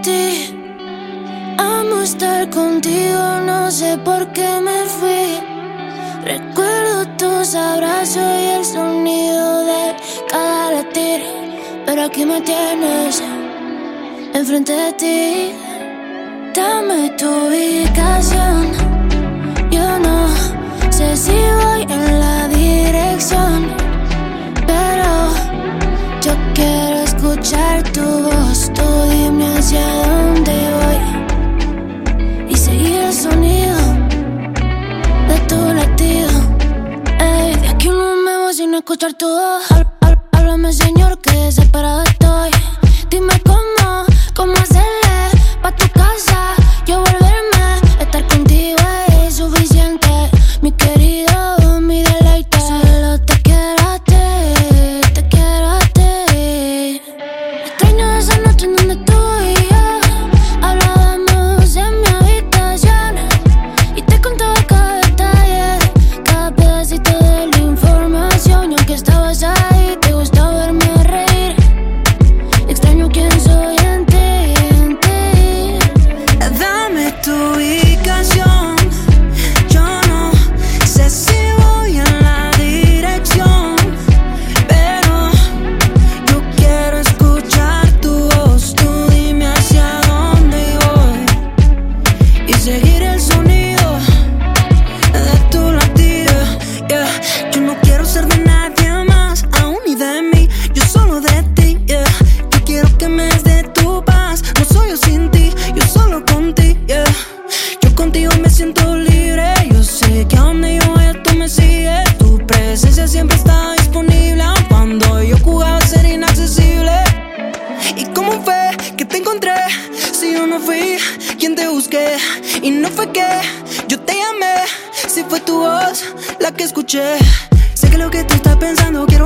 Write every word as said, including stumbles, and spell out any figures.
ti. Amo estar contigo, no sé por qué me fui. Recuerdo tus abrazos y el sonido de cada latir, pero aquí me tienes enfrente de ti. Dame tu ubicación. Yo no sé si voy en la dirección, pero yo quiero escuchar tu voz. Tú dime hacia dónde voy y seguir el sonido de tu latido. Ey, de aquí no me voy sin escuchar tu voz. Háblame, señor, que desesperado estoy. Dime cómo, cómo hacerle pa' tu casa, yo volverme. Estar contigo es suficiente, mi querido, mi deleite. Solo te quiero a ti, te quiero a ti. Extraño esa noche en donde tú y yo hablábamos en mi habitación y te contaba cada detalle, cada pedacito de la información. Y aunque estabas ahí, te gustaba verme reír. Extraño quién soy en ti, en ti. Dame tu ubicación. Yo no sé si voy en la dirección, pero yo quiero escuchar tu voz. Tú dime hacia dónde voy y seguir el sonido de tu latido. Yeah. Yo no quiero ser de nadie más, aún ni de mí, yo solo de ti. Yeah. Yo quiero que me des de tu paz, no soy yo sin ti, yo solo con ti. Yeah. Yo contigo me siento libre, yo sé que a donde yo vaya tú me sigues. Tu presencia siempre está disponible, aun cuando yo jugaba a ser inaccesible. ¿Y cómo fue que te encontré si yo no fui quien te busqué? Y no fue que yo te llamé, si fue tu voz la que escuché. Sé que lo que tú estás pensando quiero